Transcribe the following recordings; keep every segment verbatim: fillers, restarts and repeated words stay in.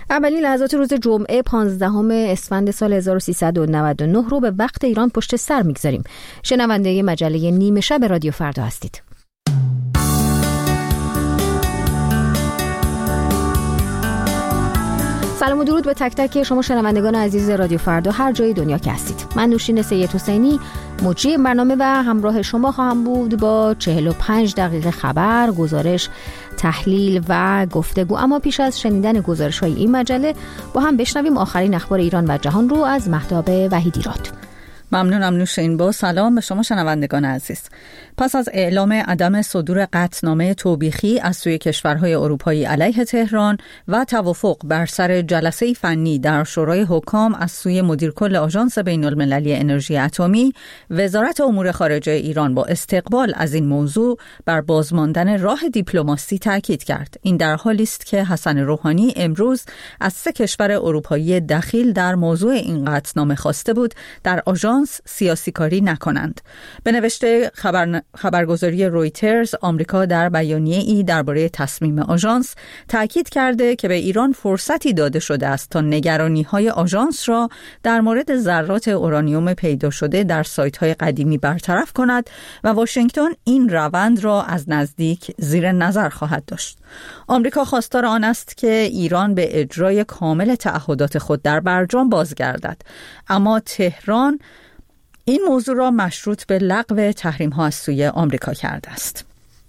اولین لحظات روز جمعه پانزدهم اسفند سال هزار و سیصد و نود و نه رو به وقت ایران پشت سر میگذاریم. شنونده مجله نیمه شب رادیو فردا هستید. سلام و درود به تک تک شما شنوندگان عزیز رادیو فردا هر جای دنیا که هستید. من نوشین سید حسینی مجری برنامه و همراه شما خواهم بود با چهل و پنج دقیقه خبر، گزارش، تحلیل و گفتگو. اما پیش از شنیدن گزارش‌های این مجله با هم بشنویم آخرین اخبار ایران و جهان رو از مهتاب وحیدی‌راد. ممنونم نوشین. با سلام به شما شنوندگان عزیز. پس از اعلام عدم صدور قطعنامه توبیخی از سوی کشورهای اروپایی علیه تهران و توافق بر سر جلسه فنی در شورای حکام از سوی مدیرکل آژانس بین‌المللی انرژی اتمی، وزارت امور خارجه ایران با استقبال از این موضوع بر بازماندن راه دیپلماسی تاکید کرد. این در حالی است که حسن روحانی امروز از سه کشور اروپایی دخیل در موضوع این قطعنامه خواسته بود در آژانس سیاسی کاری نکنند. به نوشته خبر... خبرگزاری رویترز، آمریکا در بیانیه‌ای درباره تصمیم آژانس تاکید کرده که به ایران فرصتی داده شده است تا نگرانی‌های آژانس را در مورد ذرات اورانیوم پیدا شده در سایت‌های قدیمی برطرف کند و واشنگتن این روند را از نزدیک زیر نظر خواهد داشت. آمریکا خواستار آن است که ایران به اجرای کامل تعهدات خود در برجام بازگردد، اما تهران این موضوع را مشروط به لغو تحریم‌ها از سوی آمریکا کرده است.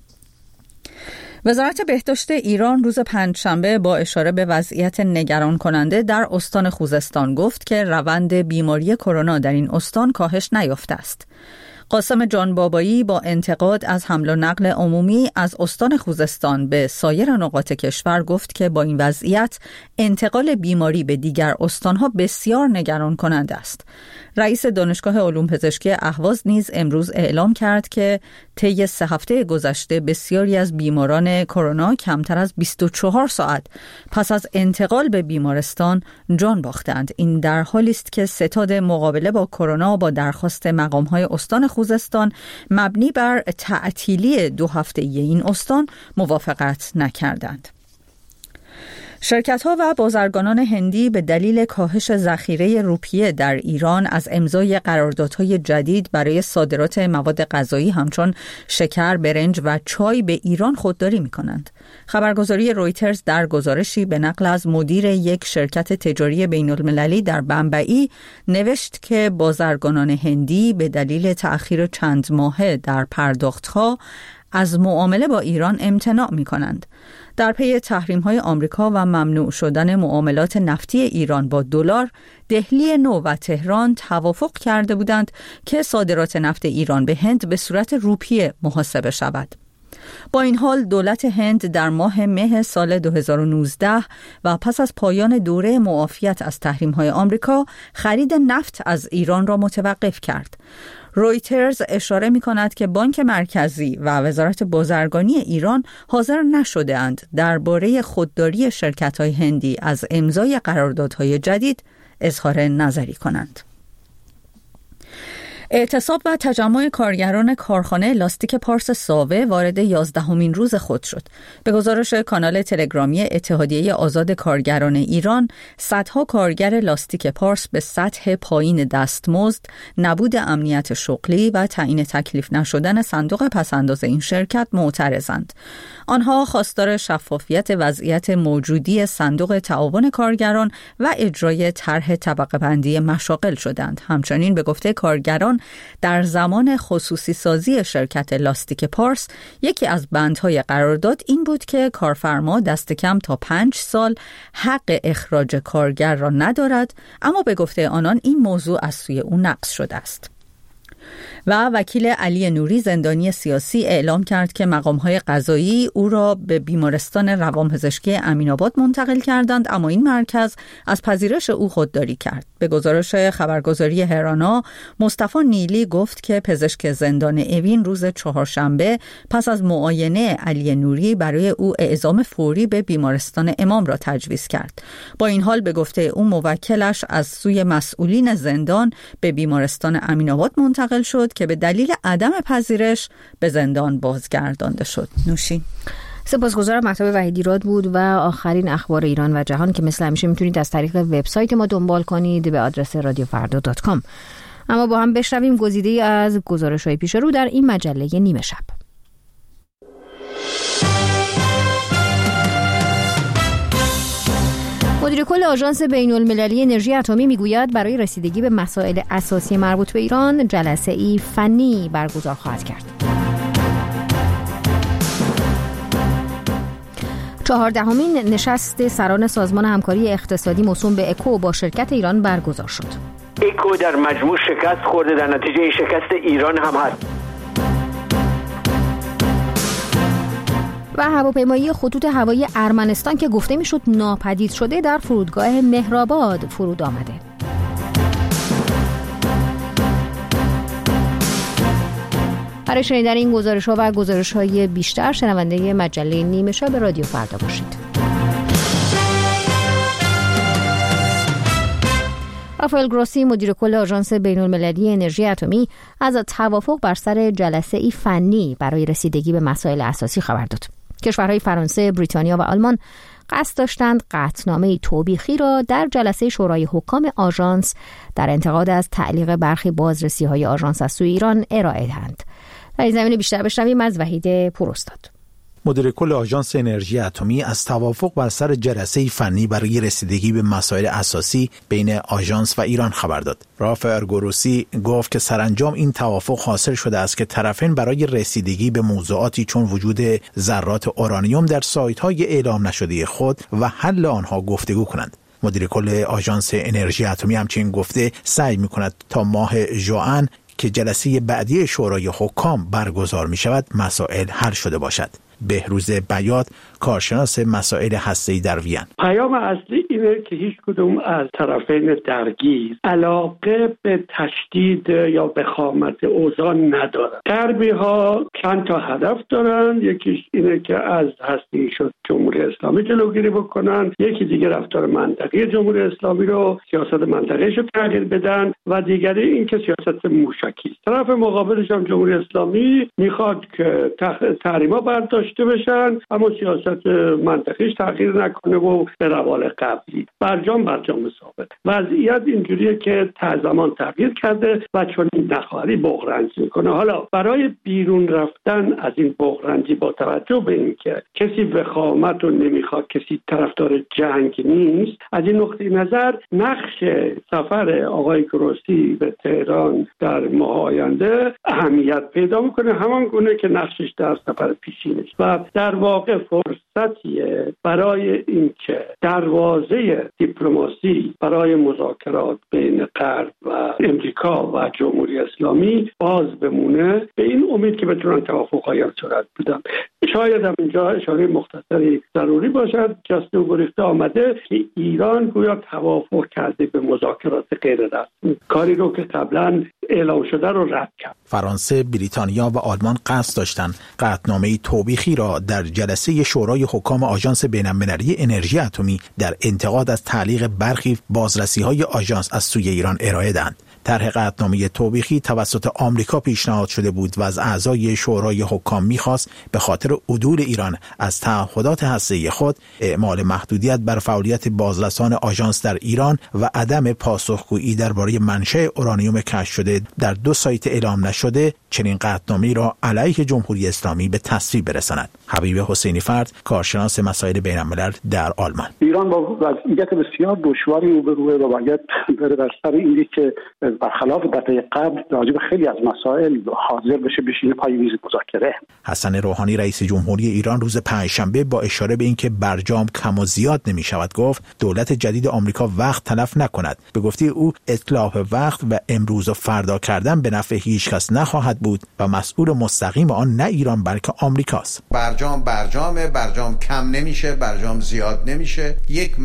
وزارت بهداشت ایران روز پنجشنبه با اشاره به وضعیت نگران کننده در استان خوزستان گفت که روند بیماری کرونا در این استان کاهش نیافته است. قاسم جان بابایی با انتقاد از حمل و نقل عمومی از استان خوزستان به سایر نقاط کشور گفت که با این وضعیت انتقال بیماری به دیگر استانها بسیار نگران کننده است. رئیس دانشگاه علوم پزشکی اهواز نیز امروز اعلام کرد که طی سه هفته گذشته بسیاری از بیماران کرونا کمتر از بیست و چهار ساعت پس از انتقال به بیمارستان جان باختند. این در حالی است که ستاد مقابله با کرونا با درخواست مقام‌های استان خوزستان مبنی بر تعطیلی دو هفته‌ای این استان موافقت نکردند. شرکت‌ها و بازرگانان هندی به دلیل کاهش ذخیره روپیه در ایران از امضای قراردادهای جدید برای صادرات مواد غذایی همچون شکر، برنج و چای به ایران خودداری می‌کنند. خبرگزاری رویترز در گزارشی به نقل از مدیر یک شرکت تجاری بین‌المللی در بمبئی نوشت که بازرگانان هندی به دلیل تأخیر چند ماهه در پرداخت‌ها از معامله با ایران امتناع می‌کنند. در پی تحریم‌های آمریکا و ممنوع شدن معاملات نفتی ایران با دلار، دهلی نو و تهران توافق کرده بودند که صادرات نفت ایران به هند به صورت روپیه محاسبه شود. با این حال دولت هند در ماه مه سال دو هزار و نوزده و پس از پایان دوره معافیت از تحریم‌های آمریکا، خرید نفت از ایران را متوقف کرد. رویترز اشاره می کند که بانک مرکزی و وزارت بازرگانی ایران حاضر نشده اند درباره خودداری شرکت‌های هندی از امضای قراردادهای جدید اظهار نظری کنند. اعتصاب و تجمع کارگران کارخانه لاستیک پارس ساوه وارد یازدهمین روز خود شد. به گزارش کانال تلگرامی اتحادیه آزاد کارگران ایران، صدها کارگر لاستیک پارس به سطح پایین دستمزد، نبود امنیت شغلی و تعیین تکلیف نشدن صندوق پس‌انداز این شرکت معترضند. آنها خواستار شفافیت وضعیت موجودی صندوق تعاون کارگران و اجرای طرح طبقه بندی مشاغل شدند. همچنین به گفته کارگران در زمان خصوصی سازی شرکت لاستیک پارس، یکی از بندهای قرارداد این بود که کارفرما دست کم تا پنج سال حق اخراج کارگر را ندارد، اما به گفته آنان این موضوع از سوی او نقض شده است. و وکیل علی نوری زندانی سیاسی اعلام کرد که مقام‌های قضایی او را به بیمارستان روانپزشکی امین‌آباد منتقل کردند، اما این مرکز از پذیرش او خودداری کرد. به گزارش خبرگزاری هرانا، مصطفی نیلی گفت که پزشک زندان اوین روز چهارشنبه پس از معاینه علی نوری برای او اعزام فوری به بیمارستان امام را تجویز کرد. با این حال به گفته او موکلش از سوی مسئولین زندان به بیمارستان امین‌آباد منتقل شد که به دلیل عدم پذیرش به زندان بازگردانده شد. نوشین. سپاسگزارم. مهتاب وحیدیراد بود و آخرین اخبار ایران و جهان که مثل همیشه میتونید از طریق وبسایت ما دنبال کنید به آدرس رادیو فردا دات کام. اما با هم بشنویم گزیده‌ای از گزارش‌های پیش رو در این مجله نیمه شب. مدیر کل آژانس بین‌المللی انرژی اتمی میگوید برای رسیدگی به مسائل اساسی مربوط به ایران جلسه‌ای فنی برگزار خواهد کرد. چهاردهمین نشست سران سازمان همکاری اقتصادی موسوم به اکو با شرکت ایران برگزار شد. اکو در مجموع شکست خورده، در نتیجه این شکست ایران هم هست. و هواپیمایی خطوط هوایی ارمنستان که گفته میشد ناپدید شده در فرودگاه مهرآباد فرود آمده. برای شنیدن این گزارش‌ها و گزارش‌های بیشتر شنونده مجله نیمه شب رادیو فردا باشید. رافائل گروسی مدیر کل آژانس بین‌المللی انرژی اتمی از توافق بر سر جلسه‌ای فنی برای رسیدگی به مسائل اساسی خبر داد. کشورهای فرانسه، بریتانیا و آلمان قصد داشتند قطعنامه توبیخی را در جلسه شورای حکام آژانس در انتقاد از تعلیق برخی بازرسی‌های آژانس از سوی ایران ارائه دهند. در این زمینه بیشتر بشنویم از وحید پوراستاد. مدیر کل آژانس انرژی اتمی از توافق بر سر جلسه فنی برای رسیدگی به مسائل اساسی بین آژانس و ایران خبر داد. رافائل گروسی گفت که سرانجام این توافق حاصل شده است که طرفین برای رسیدگی به موضوعاتی چون وجود ذرات اورانیوم در سایت‌های اعلام نشده خود و حل آنها گفتگو کنند. مدیر کل آژانس انرژی اتمی همچنین گفته سعی می‌کند تا ماه ژوئن که جلسه بعدی شورای حکام برگزار می‌شود مسائل حل شده باشد. بهروز بیات کارشناس مسائل هسته‌ای در وین: پیام اصلی اینه که هیچ کدوم از طرفین درگیر علاقه به تشدید یا وخامت اوضاع ندارن. غربی ها چند تا هدف دارن، یکیش اینه که از هسته شد جمهوری اسلامی جلوگیری بکنن، یکی دیگه رفتار منطقی جمهوری اسلامی رو، سیاست منطقه‌اش رو تغییر بدن و دیگری این که سیاست موشکی است. طرف مقابلش هم جمهوری اسلامی میخواد که تحریما برداشته بشن اما سیاست منطقیش تغییر نکنه و به روال قبلی برجام برجام ثابت. وضعیت اینجوریه که تا زمان تغییر کرده و چون این نخواهی بغرنج میکنه. حالا برای بیرون رفتن از این بغرنجی با توجه به اینکه کسی وخامت رو نمیخواد، کسی طرفدار جنگ نیست، از این نقطه نظر نقش سفر آقای گروسی به تهران در ماه آینده اهمیت پیدا میکنه، همان گونه که نقشش در سفر پیشینش و در واقع فرصتیه برای اینکه دروازه دیپلماسی برای مذاکرات بین غرب و امریکا و جمهوری اسلامی باز بمونه، به این امید که بتونن توافق‌های صورت بدن. شاید هم اینجا اشاره مختصری ضروری باشد. جسته و گریخته آمده که ایران گویا توافق کرده به مذاکرات غیر رسمی، کاری رو که قبلا اعلام شده رو رد کرد. فرانسه، بریتانیا و آلمان قصد داشتند قطعنامه توبیخی را در جلسه شورای حکام آژانس بین‌المللی انرژی اتمی در انتقاد از تعلیق برخی بازرسی‌های آژانس از سوی ایران ارائه دهند. طرح قطعنامه توبیخی توسط آمریکا پیشنهاد شده بود و از اعضای شورای حکام می‌خواست به خاطر عدول ایران از تعهدات هسته‌ای خود اعمال محدودیت بر فعالیت بازرسان آژانس در ایران و عدم پاسخگویی درباره منشأ اورانیوم کشف شده در دو سایت اعلام نشده چنین قطعنامه‌ای را علیه جمهوری اسلامی به تصویب برساند. حبیب حسینی فرد، کارشناس مسائل بین‌الملل در آلمان: ایران با وضعیت بسیار دشواری روبروه و باید بره بر سر اینی که برخلاف دفعه قبل راجع به خیلی از مسائل حاضر بشه بشینه پای میز مذاکره. حسن روحانی رئیس جمهوری ایران روز پنجشنبه با اشاره به اینکه برجام کم و زیاد نمی‌شود گفت دولت جدید آمریکا وقت تلف نکند. به گفته او اتلاف وقت و امروز و فردا کردن به نفع هیچ کس نخواهد بود و مسئول مستقیم آن نه ایران بلکه آمریکاست. برجام برجامه، برجام کم نمیشه، برجام زیاد نمیشه. یک متن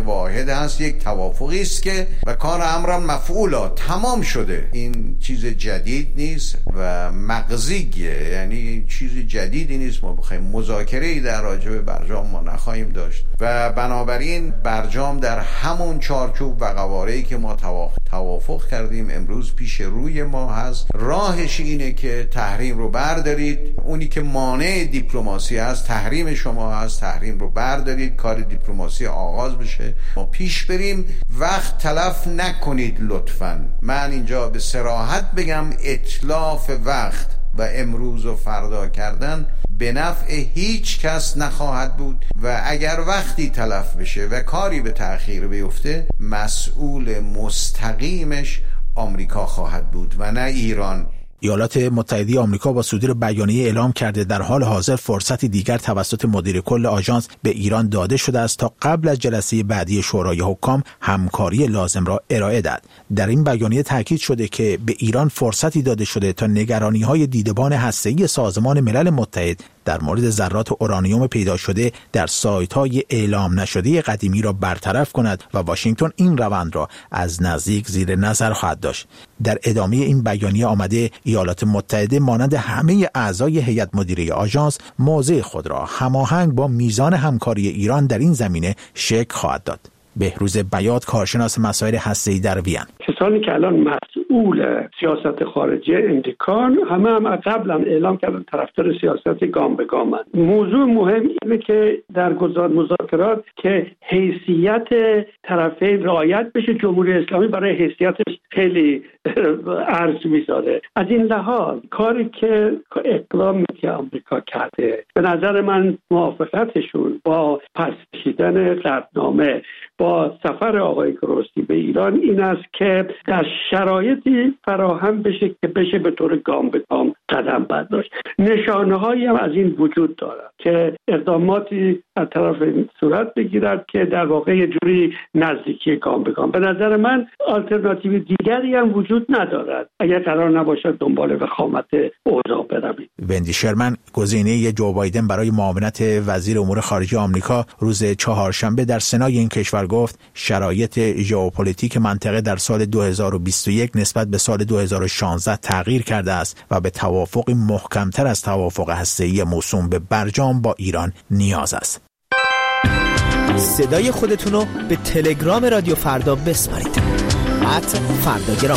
واحد هست، یک توافقی است که و کار امر مفعولا تمام شده. این چیز جدید نیست و مغزیه، یعنی چیز جدیدی نیست. ما بخوایم مذاکره‌ای در راجع به برجام ما نخواهیم داشت و بنابراین برجام در همون چارچوب و قواره‌ای که ما توافق کردیم امروز پیش روی ما هست. راهش اینه که تحریم رو بردارید، اونی که مانع دیپلماسی هست تحریم شما هست، تحریم رو بردارید، کار دیپلماسی آغاز بشه، ما پیش بریم. وقت تلف نکنید لطفاً. من اینجا به صراحت بگم اتلاف وقت و امروز و فردا کردن به نفع هیچ کس نخواهد بود و اگر وقتی تلف بشه و کاری به تأخیر بیفته مسئول مستقیمش آمریکا خواهد بود و نه ایران. ایالات متحده آمریکا با صدور بیانیه اعلام کرده در حال حاضر فرصتی دیگر توسط مدیر کل آژانس به ایران داده شده است تا قبل از جلسه بعدی شورای حکام همکاری لازم را ارائه دهد. در این بیانیه تاکید شده که به ایران فرصتی داده شده تا نگرانی‌های دیدبان هسته‌ای سازمان ملل متحد در مورد ذرات اورانیوم پیدا شده در سایت‌های اعلام نشده قدیمی را برطرف کند و واشنگتن این روند را از نزدیک زیر نظر خواهد داشت. در ادامه این بیانیه آمده ایالات متحده مانند همه اعضای هیئت مدیره آژانس موضع خود را هماهنگ با میزان همکاری ایران در این زمینه شکل خواهد داد. بهروز بیات، کارشناس مسائل هسته‌ای در وین: کسانی که الان مسئول سیاست خارجی امریکان همه هم قبلا اعلام کردن طرفدار سیاست گام به گام هستند. موضوع مهم اینه که در گذار مذاکرات که حیثیت طرفین رعایت بشه، جمهوری اسلامی برای حیثیتش خیلی ارز میذاره. از این لحاظ کاری که اقدامی که آمریکا کرده به نظر من موافقتشون با پس کشیدن قطعنامه با سفر آقای گروسی به ایران این است که در شرایطی فراهم بشه که بشه به طور گام به گام قدم برداشت. نشانه هایی هم از این وجود دارد که اقداماتی از طرف صورت بگیرد که در واقع یه جوری نزدیکی گام به گام. به نظر من آلترناتیو دیگری هم وجود ندارد اگر قرار نباشد دنبال وخامت اوضاع بروید. وندی شرمن، گزینه جو بایدن برای معاونت وزیر امور خارجه آمریکا، روز چهارشنبه در سنای این کشور گفت شرایط ژئوپلیتیک منطقه در سال دو هزار و بیست و یک نسبت به سال دو هزار و شانزده تغییر کرده است و به توافقی محکمتر از توافق هسته‌ای موسوم به برجام با ایران نیاز است. صدای خودتونو به تلگرام رادیو فردا بسپارید. ات فرداگرام.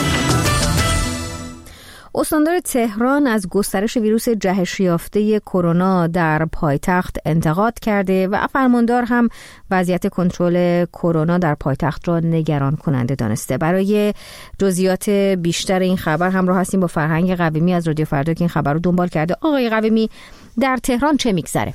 استاندار تهران از گسترش ویروس جهش یافته کرونا در پایتخت انتقاد کرده و فرماندار هم وضعیت کنترل کرونا در پایتخت را نگران کننده دانسته. برای جزئیات بیشتر این خبر همراه هستیم با فرهنگ قویمی از رادیو فردا که این خبر رو دنبال کرده. آقای قویمی، در تهران چه میگذره؟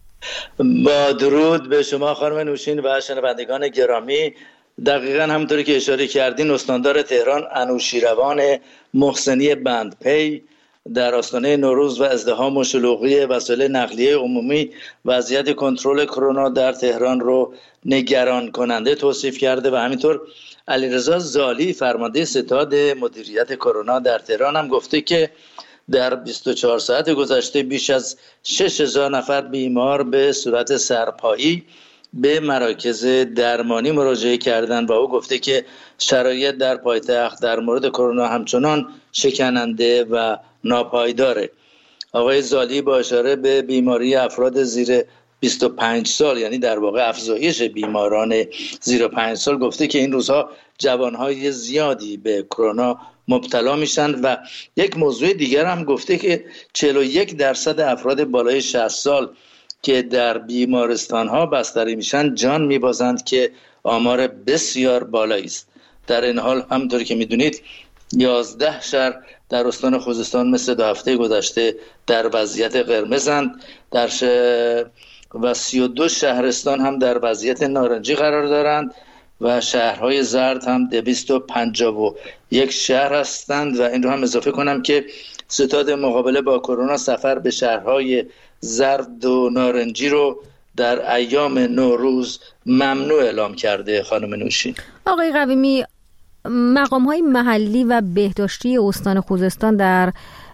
با درود به شما خانم نوشین و شنوندگان گرامی. دقیقاً همونطوری که اشاره کردین، استاندار تهران انوشیروان محسنی بندپی در آستانه نوروز و ازدحام و شلوغی وسایل نقلیه عمومی وضعیت کنترل کرونا در تهران رو نگران کننده توصیف کرده و همینطور علیرضا زالی فرمانده ستاد مدیریت کرونا در تهران هم گفته که در بیست و چهار ساعت گذشته بیش از شش هزار نفر بیمار به صورت سرپایی به مراکز درمانی مراجعه کردند و او گفته که شرایط در پایتخت در مورد کرونا همچنان شکننده و ناپایداره. آقای زالی با اشاره به بیماری افراد زیر بیست و پنج سال، یعنی در واقع افزایش بیماران زیر پنج سال، گفته که این روزها جوانهای زیادی به کرونا مبتلا میشن و یک موضوع دیگر هم گفته که چهل و یک درصد افراد بالای شصت سال که در بیمارستان ها بستری میشن جان میبازند که آمار بسیار بالایی است. در این حال همونطوری که میدونید یازده شهر در استان خوزستان مثل دو هفته گذشته در وضعیت قرمزند در ش... و سی و دو شهرستان هم در وضعیت نارنجی قرار دارند و شهرهای زرد هم دویست و پنجاه و یک شهر هستند. و این رو هم اضافه کنم که ستاد مقابله با کرونا سفر به شهرهای زرد و نارنجی رو در ایام نوروز ممنوع اعلام کرده. خانم نوشین. آقای قویمی، مقام‌های محلی و بهداشتی استان خوزستان در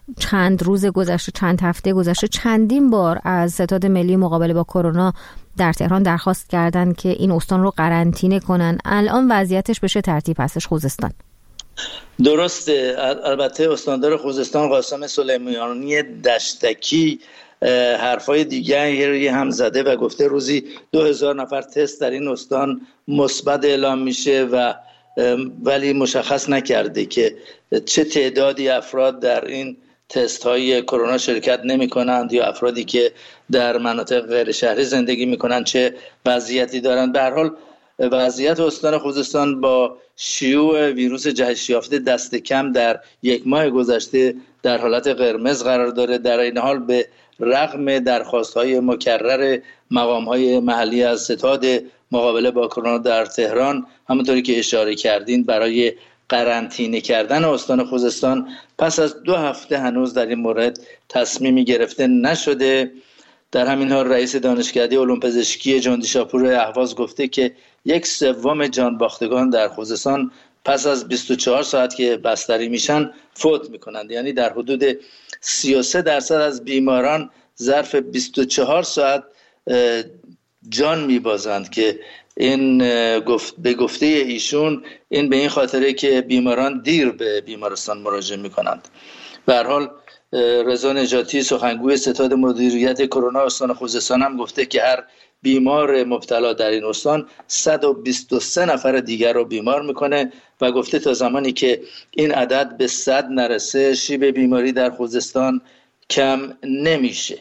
چند روز گذشته، چند هفته گذشته چندین بار از ستاد ملی مقابله با کرونا در تهران درخواست کردن که این استان رو قرنطینه کنن. الان وضعیتش به چه ترتیب هستش خوزستان؟ درسته. البته استاندار خوزستان قاسم سلیمانی دشتکی حرفای دیگری هم زده و گفته روزی دو هزار نفر تست در این استان مثبت اعلام میشه و ولی مشخص نکرده که چه تعدادی افراد در این تست های کرونا شرکت نمی کنند یا افرادی که در مناطق غیر شهری زندگی می کنند چه وضعیتی دارند. به هر حال وضعیت استان خوزستان با شیوع ویروس جهش یافته دست کم در یک ماه گذشته در حالت قرمز قرار داره. در این حال به رغم درخواست‌های مکرر مقام‌های محلی از ستاد مقابله با کرونا در تهران، همونطوری که اشاره کردین، برای قرنطینه کردن استان خوزستان پس از دو هفته هنوز در این مورد تصمیمی گرفته نشده. در همین حال رئیس دانشکده علوم پزشکی جندیشاپور اهواز گفته که یک سوم جانباختگان در خوزستان پس از بیست و چهار ساعت که بستری میشن فوت میکنند. یعنی در حدود سی و سه درصد از بیماران ظرف بیست و چهار ساعت جان میبازند که این گفت به گفته ایشون این به این خاطره که بیماران دیر به بیمارستان مراجعه میکنند. به هر حال رضا نجاتی سخنگوی ستاد مدیریت کرونا استان خوزستان هم گفته که هر بیمار مبتلا در این استان صد و بیست و سه نفر دیگر رو بیمار میکنه و گفته تا زمانی که این عدد به صد نرسه شیب بیماری در خوزستان کم نمیشه.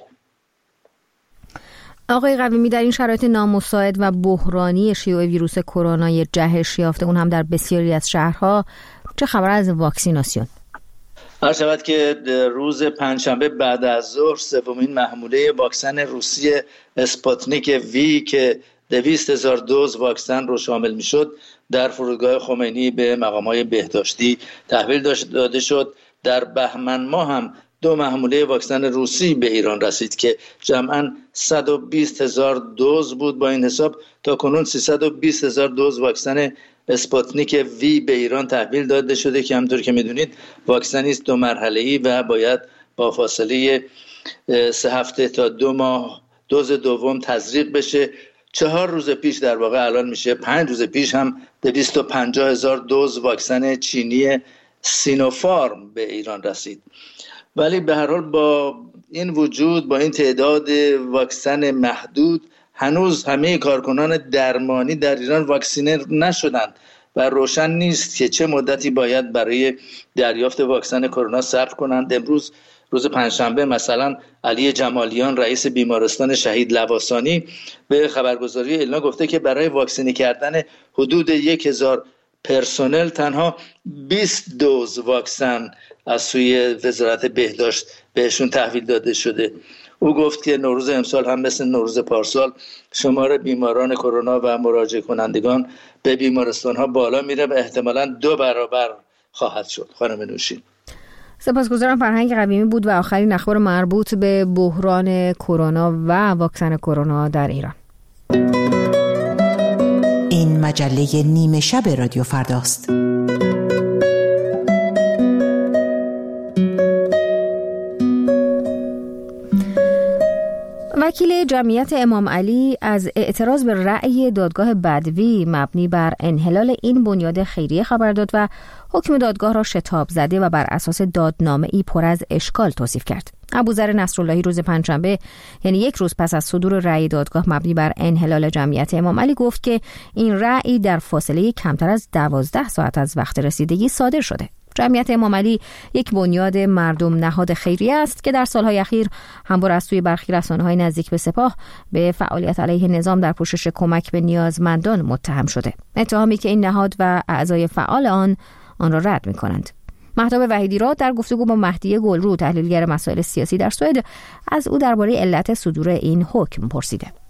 آقای قویمی، در این شرایط نامساعد و بحرانی شیوع ویروس کرونا جهش یافته اون هم در بسیاری از شهرها، چه خبر از واکسیناسیون؟ هر شود که روز پنجشنبه بعد از ظهر سومین محموله واکسن روسی اسپوتنیک وی که دویست هزار دوز واکسن رو شامل میشد در فرودگاه خمینی به مقامات بهداشتی تحویل داده شد. در بهمن ماه هم دو محموله واکسن روسی به ایران رسید که جمعاً صد و بیست هزار دوز بود. با این حساب تا کنون سیصد و بیست هزار دوز واکسن اسپوتنیک وی به ایران تحویل داده شده که همونطور که میدونید واکسنی است دو مرحله‌ای و باید با فاصله سه هفته تا دو ماه دوز دوم تزریق بشه. چهار روز پیش در واقع الان میشه پنج روز پیش هم دویست و پنجاه هزار دوز واکسن چینی سینوفارم به ایران رسید. ولی به هر حال با این وجود، با این تعداد واکسن محدود، هنوز همه کارکنان درمانی در ایران واکسینه نشدند و روشن نیست که چه مدتی باید برای دریافت واکسن کرونا صبر کنند. امروز روز پنجشنبه مثلا علی جمالیان رئیس بیمارستان شهید لواسانی به خبرگزاری ایلنا گفته که برای واکسینه کردن حدود یک هزار پرسنل تنها بیست دوز واکسن از سوی وزارت بهداشت بهشون تحویل داده شده. او گفت که نوروز امسال هم مثل نوروز پارسال شمار بیماران کرونا و مراجعه کنندگان به بیمارستان ها بالا میره و احتمالاً دو برابر خواهد شد. خانم نوشین. سپاسگزارم. فرهنگ قویمی بود و آخرین اخبار مربوط به بحران کرونا و واکسن کرونا در ایران. این مجله نیمه شب رادیو فرداست. وکیل جمعیت امام علی از اعتراض به رأی دادگاه بدوی مبنی بر انحلال این بنیاد خیریه خبر داد و حکم دادگاه را شتاب زده و بر اساس دادنامه‌ای پر از اشکال توصیف کرد. ابوذر نصراللهی روز پنجشنبه، یعنی یک روز پس از صدور رأی دادگاه مبنی بر انحلال جمعیت امام علی، گفت که این رأی در فاصله کمتر از دوازده ساعت از وقت رسیدگی صادر شده. جمعیت امام علی یک بنیاد مردم نهاد خیریه است که در سالهای اخیر همواره از سوی برخی رسانه‌های نزدیک به سپاه به فعالیت علیه نظام در پوشش کمک به نیازمندان متهم شده. اتهامی که این نهاد و اعضای فعال آن آن را رد می‌کنند. مهتاب وحیدی‌راد در گفتگو با مهدی گلرو، تحلیلگر مسائل سیاسی در سوئد، از او درباره علت صدور این حکم پرسیده.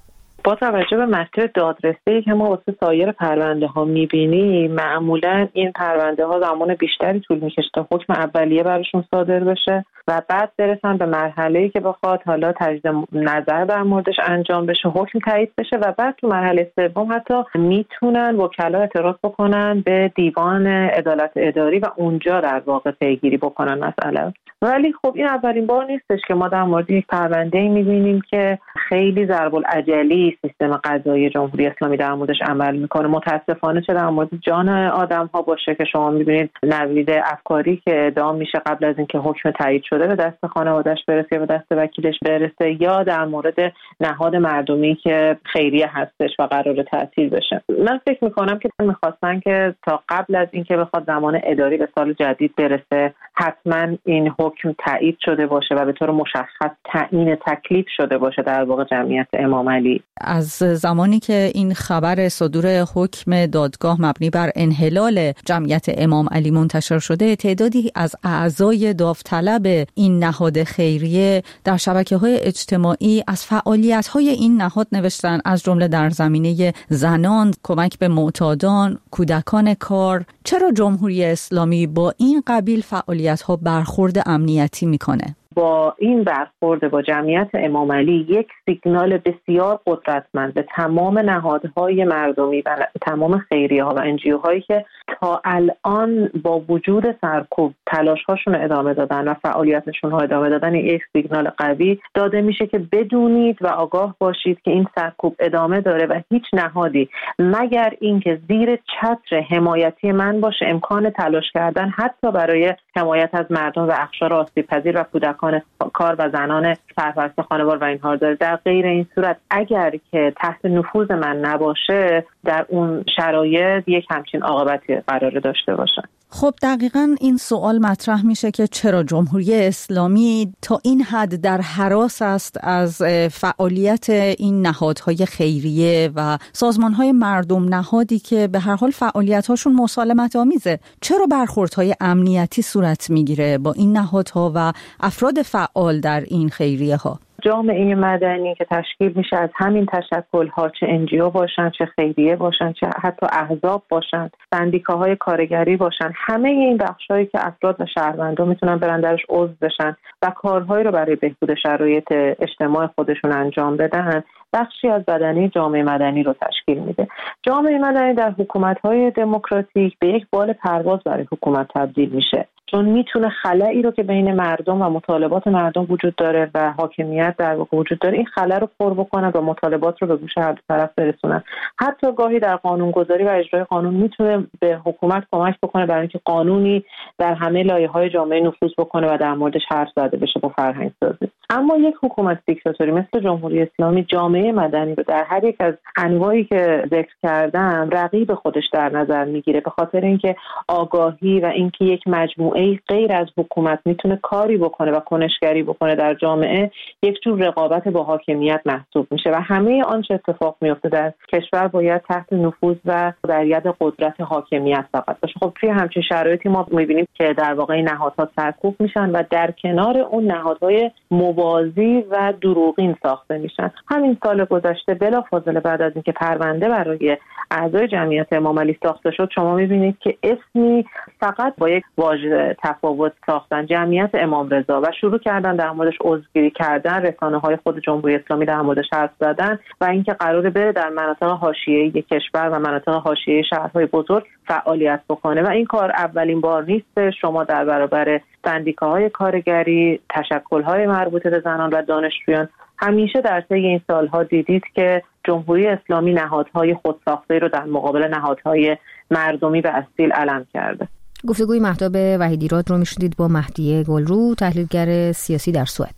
با توجه به مسیر دادرسی که ما واسه سایر پرونده ها میبینیم، معمولا این پرونده ها زمان بیشتری طول میکشه تا حکم اولیه براشون صادر بشه و بعد برسن به مرحله‌ای که بخواد حالا تجدید نظر در موردش انجام بشه، حکم تایید بشه و بعد تو مرحله سوم حتی میتونن وکلا اعتراض بکنن به دیوان عدالت اداری و اونجا در واقع پیگیری بکنن مسئله. ولی خب این اولین بار نیستش که ما در مورد یک پرونده‌ای می‌بینیم که خیلی ضرب العجلی سیستم قضایی جمهوری اسلامی در موردش عمل میکنه. متاسفانه چه در مورد جان آدم‌ها باشه که شما می‌بینید نوید افکاری که اعدام میشه قبل از اینکه حکم تایید شده به دست خانواده‌اش برسه به دست وکیلش برسه، یا در مورد نهاد مردمی که خیریه هستش و قرار تعطیل بشه. من فکر می‌کنم که می‌خواستن که تا قبل از اینکه بخواد زمان اداری به سال جدید برسه حتما این حکم تایید شده باشه و به طور مشخص تعیین تکلیف شده باشه در واقع جمعیت امام علی. از زمانی که این خبر صدور حکم دادگاه مبنی بر انحلال جمعیت امام علی منتشر شده، تعدادی از اعضای داوطلب این نهاد خیریه در شبکه‌های اجتماعی از فعالیت‌های این نهاد نوشتن، از جمله در زمینه زنان، کمک به معتادان، کودکان کار. چرا جمهوری اسلامی با این قبیل فعالیت‌ها برخورد امنیتی میکنه؟ با این برخورد با جمعیت امام علی یک سیگنال بسیار قدرتمند به تمام نهادهای مردمی و تمام خیریه‌ها و انجیو هایی که تا الان با وجود سرکوب تلاش‌هاشون ادامه دادن و فعالیتشون رو ادامه دادن، یک سیگنال قوی داده میشه که بدونید و آگاه باشید که این سرکوب ادامه داره و هیچ نهادی مگر اینکه زیر چتر حمایتی من باشه امکان تلاش کردن حتی برای حمایت از مردم و اقشار آسیب‌پذیر و کودکان کار و زنان سرپرست خانوار و اینها داره. در غیر این صورت اگر که تحت نفوذ من نباشه در اون شرایط یک همچین عاقبتی قرار داشته باشه. خب دقیقاً این سوال مطرح میشه که چرا جمهوری اسلامی تا این حد در هراس است از فعالیت این نهادهای خیریه و سازمانهای مردم نهادی که به هر حال فعالیت‌هاشون مسالمت آمیزه؟ چرا برخوردهای امنیتی صورت میگیره با این نهادها و افراد فعال در این خیریه ها؟ جامعه مدنی که تشکیل میشه از همین تشکل‌ها، چه انجیو باشن، چه خیریه باشن، چه حتی احزاب باشن، سندیکاهای کارگری باشن، همه این بخشایی که افراد و شهروندان میتونن برن درش عضو بشن و کارهایی رو برای بهبود شرایط اجتماع خودشون انجام بدن، بخشی از بدنه جامعه مدنی رو تشکیل میده. جامعه مدنی در حکومت‌های دموکراتیک به یک بال پرواز برای حکومت تبدیل میشه، چون میتونه خلایی رو که بین مردم و مطالبات مردم وجود داره و حاکمیت در واقع وجود داره، این خلا رو پر بکنه و مطالبات رو به گوش هر دو طرف برسونن. حتی گاهی در قانونگذاری و اجرای قانون میتونه به حکومت کمک بکنه برای اینکه قانونی در همه لایه‌های جامعه نفوذ بکنه و در موردش حرف زده بشه با فرهنگ سازی. اما یک حکومت دیکتاتوری مثل جمهوری اسلامی جامعه مدنی رو در هر یک از انواعی که ذکر کردم رقیب خودش در نظر میگیره، به خاطر اینکه آگاهی و اینکه یک مجموعه غیر از حکومت میتونه کاری بکنه و کنشگری بکنه در جامعه، یک جور رقابت با حاکمیت محسوب میشه و همه آنچه اتفاق میفته در کشور باید تحت نفوذ و در ید قدرت حاکمیت فقط باشه. خب توی همچین شرایطی ما میبینیم که در واقع این نهادها سرکوب میشن و در کنار اون نهادهای موازی و دروغین ساخته میشن. همین سال گذشته بلافاصله بعد از اینکه پرونده برای اعضای جمعیت امام علی ساخته شد، شما میبینید که اسمی فقط با یک واژه تفاوت ساختن، جمعیت امام رضا، و شروع کردن در موردش عضوگیری کردن، رسانه‌های خود جمهوری اسلامی در موردش حرف زدن و اینکه قراره بره در مناطق حاشیه‌ای کشور و مناطق حاشیه‌ای شهرهای بزرگ فعالیت بکنه و این کار اولین بار نیست. شما در برابر سندیکاهای کارگری، تشکل‌های مربوط به زنان و دانشجویان همیشه در طی این سالها دیدید که جمهوری اسلامی نهادهای خودساخته رو در مقابل نهادهای مردمی و اصیل علم کرده. گفتگوی مهتاب وحیدیراد رو میشنیدید با مهدی گلرو، تحلیلگر سیاسی در سوئد.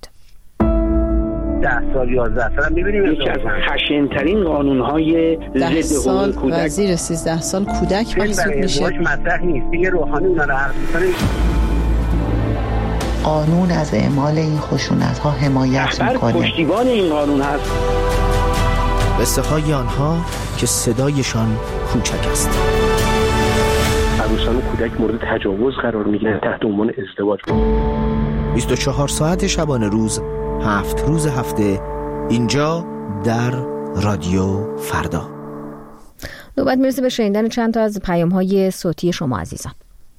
ده سال یازده سال می‌بینیم یکی از خشن‌ترین قانون‌های ضد حقوق کودک و زیر سیزده سال کودک محسوب میشه. مطرح نیست دیگه. روحانی اونا رو حرف می‌زنه. قانون از اعمال این خشونت‌ها حمایت می‌کنه. پشتیبان این قانون هست. قصه های آنها که صدایشان کوچک است. عروسان و کودک مورد تجاوز قرار می‌گیرند تحت عنوان ازدواج. بیست و چهار ساعت شبانه روز، هفت روز هفته، اینجا در رادیو فردا. نوبت میرسه به شنیدن چند تا از پیام‌های صوتی شما عزیزان.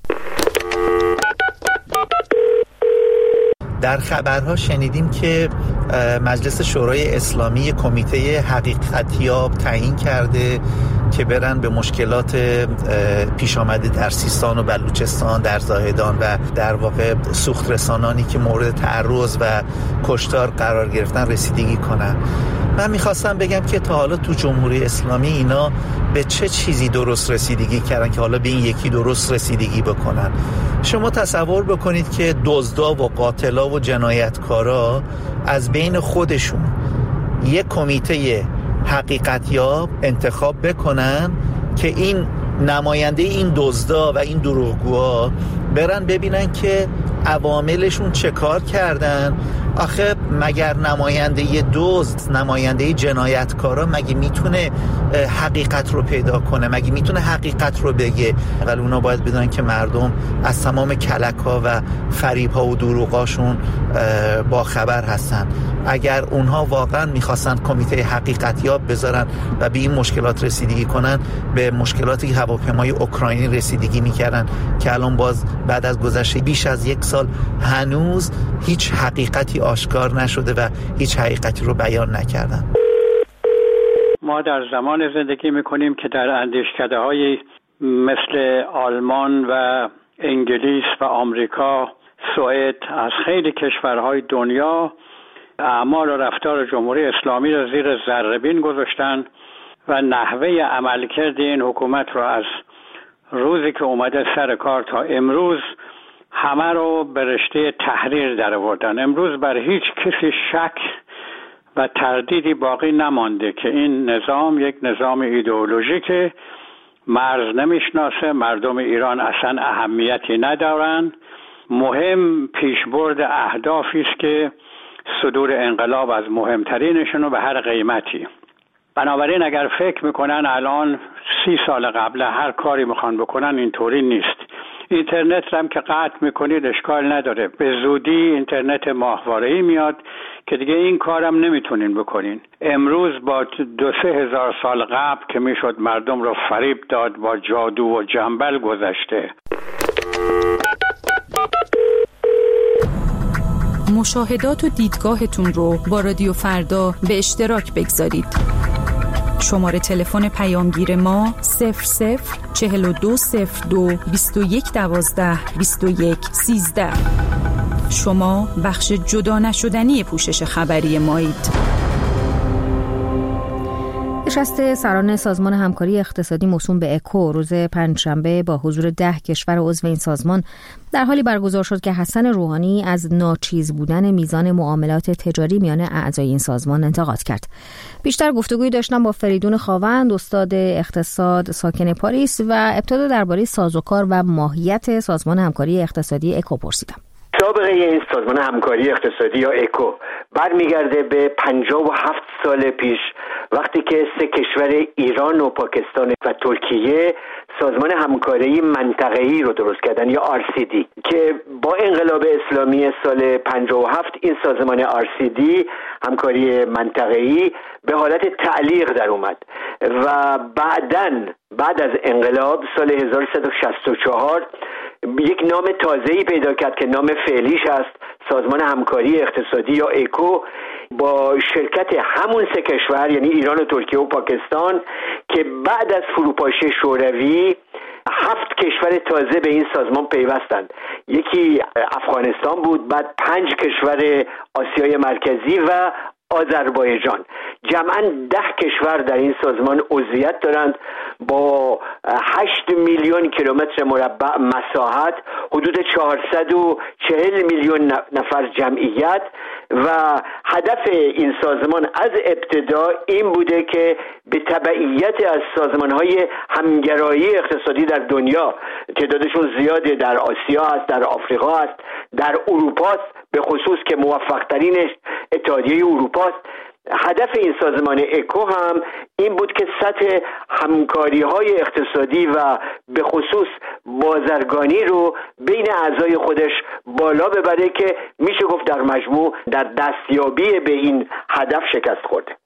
در خبرها شنیدیم که مجلس شورای اسلامی کمیته حقیقتیاب تعیین کرده که برن به مشکلات پیش آمده در سیستان و بلوچستان، در زاهدان و در واقع سوخت رسانانی که مورد تعرض و کشتار قرار گرفتن رسیدگی کنن. من میخواستم بگم که تا حالا تو جمهوری اسلامی اینا به چه چیزی درست رسیدگی کردن که حالا به این یکی درست رسیدگی بکنن. شما تصور بکنید که دزدا و قاتلا و جنایتکارا از بین خودشون یک کمیته حقیقتیاب انتخاب بکنن که این نماینده این دزدا و این دروغگوها برن ببینن که عواملشون چه کار کردن. آخه مگر نماینده دزد، نماینده جنایتکارا مگه میتونه حقیقت رو پیدا کنه؟ مگه میتونه حقیقت رو بگه؟ ولی اونا باید بدونن که مردم از تمام کلک‌ها و فریب‌ها و دروغاشون با خبر هستن. اگر اونها واقعا میخواستن کمیته حقیقتیاب بذارن و به این مشکلات رسیدگی کنن، به مشکلات هواپیمای اوکراینی رسیدگی میکردن که الان باز بعد از گذشته بیش از یک سال هنوز هیچ حقیقتی آشکار نشده و هیچ حقیقتی رو بیان نکردن. ما در زمان زندگی میکنیم که در اندیشکده‌های مثل آلمان و انگلیس و آمریکا، سوئد، از خیلی کشورهای دنیا اعمال و رفتار جمهوری اسلامی را زیر ذره‌بین گذاشتن و نحوه عملکرد این حکومت را از روزی که اومده سر کار تا امروز همه رو به رشته تحریر در آوردن. امروز بر هیچ کسی شک و تردیدی باقی نمانده که این نظام یک نظام ایدئولوژیکه، مرز نمیشناسه، مردم ایران اصلا اهمیتی ندارن. مهم پیشبرد اهدافی است که صدور انقلاب از مهمترینشون به هر قیمتی. بنابراین اگر فکر میکنن الان سی سال قبل هر کاری میخوان بکنن، اینطوری نیست. اینترنت هم که قطع میکنید اشکال نداره، به زودی اینترنت ماهواره‌ای میاد که دیگه این کارم نمیتونین بکنین. امروز با دو سه هزار سال قبل که میشد مردم رو فریب داد با جادو و جنبل گذشته. مشاهدات و دیدگاهتون رو با رادیو فردا به اشتراک بگذارید. شماره تلفن پیامگیر ما صفر صفر چهل و دو صفر دو بیست و یک دوازده بیست و یک سیزده. شما بخش جدا نشدنی پوشش خبری مایید. نشست سران سازمان همکاری اقتصادی موسوم به اکو روز پنجشنبه با حضور ده کشور عضو این سازمان در حالی برگزار شد که حسن روحانی از ناچیز بودن میزان معاملات تجاری میان اعضای این سازمان انتقاد کرد. بیشتر گفتگویی داشتم با فریدون خاوند، استاد اقتصاد ساکن پاریس، و ابتدا درباره سازوکار و ماهیت سازمان همکاری اقتصادی اکو پرسیدم. سابقه این سازمان همکاری اقتصادی یا اکو برمیگرده به پنجاه و هفت سال پیش، وقتی که سه کشور ایران و پاکستان و ترکیه سازمان همکاری منطقه‌ای رو درست کردن یا آر سی دی که با انقلاب اسلامی سال پنجاه و هفت این سازمان آر سی دی همکاری منطقه‌ای به حالت تعلیق در اومد و بعداً بعد از انقلاب سال هزار و سیصد و شصت و چهار یک نام تازه‌ای پیدا کرد که نام فعلیش است سازمان همکاری اقتصادی یا اکو، با شرکت همون سه کشور یعنی ایران و ترکیه و پاکستان که بعد از فروپاشی شوروی هفت کشور تازه به این سازمان پیوستند. یکی افغانستان بود، بعد پنج کشور آسیای مرکزی و آذربایجان. جمعاً ده کشور در این سازمان عضویت دارند با هشت میلیون کیلومتر مربع مساحت، حدود چهارصد و چهل میلیون نفر جمعیت، و هدف این سازمان از ابتدا این بوده که به تبعیت از سازمان‌های همگرایی اقتصادی در دنیا، تعدادشون زیاده، در آسیا است، در آفریقا است، در اروپا است، به خصوص که موفق‌ترینش اتحادیه اروپا است. هدف این سازمان اکو هم این بود که سطح همکاری‌های اقتصادی و به خصوص بازرگانی رو بین اعضای خودش بالا ببره که میشه گفت در مجموع در دستیابی به این هدف شکست خورده.